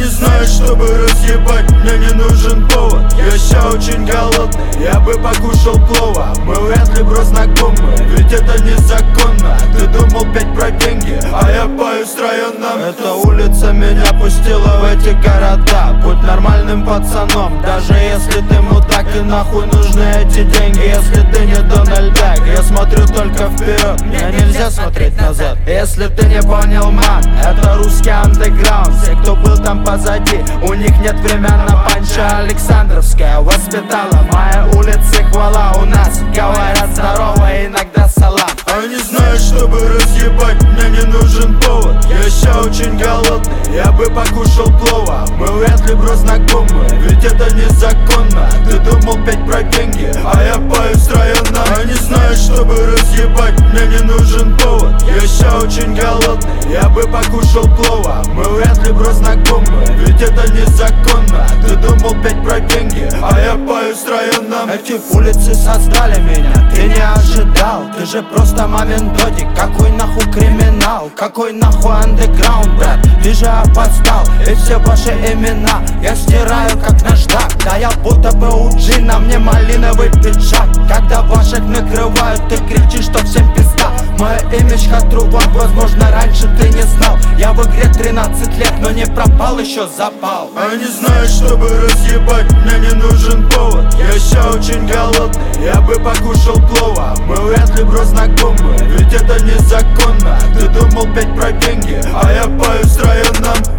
знают, чтобы разъебать, мне не нужен повод. Я ща очень голодный, я бы покушал плова. Мы вряд ли бро знакомы, ведь это незаконно. Ты думал петь про деньги, а я пою с районом. Эта улица меня пустила в эти города. Будь нормальным пацаном, даже если ты мудак. И нахуй нужны эти деньги, если ты не Дональд Дак. Я смотрю только вперед, мне нельзя смотреть назад. Если ты не понял, ман, это русский андеграунд. Все, кто был там позади, у них нет времени на панча. Александровская воспитала, моя улица хвала. У нас говорят здорово, иногда салам. Они знают, чтобы разъебать, мне не нужен повод. Я ща очень голодный, я бы покушал плова. Мы вряд ли бро знакомы, ведь это незаконно. Ты думал петь про деньги, а я пою с района. Они знают, чтобы разъебать, мне не нужен повод. Я ща очень голодный, я бы покушал плова. Мы вряд ли бро знакомы, ведь это незаконно. Ты думал петь про деньги, а я пою с районом. Эти улицы создали меня, ты не ожидал. Ты же просто мамин додик, какой нахуй криминал? Какой нахуй андеграунд, брат? Ты же опоздал, и все ваши имена я стираю как наждак. Да я будто бы уджи, на мне малиновый пиджак. Когда ваших накрывают, ты кричишь, что всем пизда. Мой имидж хатруван, возможно раньше ты не знал. Я в игре 13 лет, но не пропал, еще запал. Они знают, чтобы разъебать, мне не нужен повод. Я ща очень голодный, я бы покушал плова. Мы вряд ли бро знакомы, ведь это незаконно. Ты думал петь про деньги, а я пою с районом.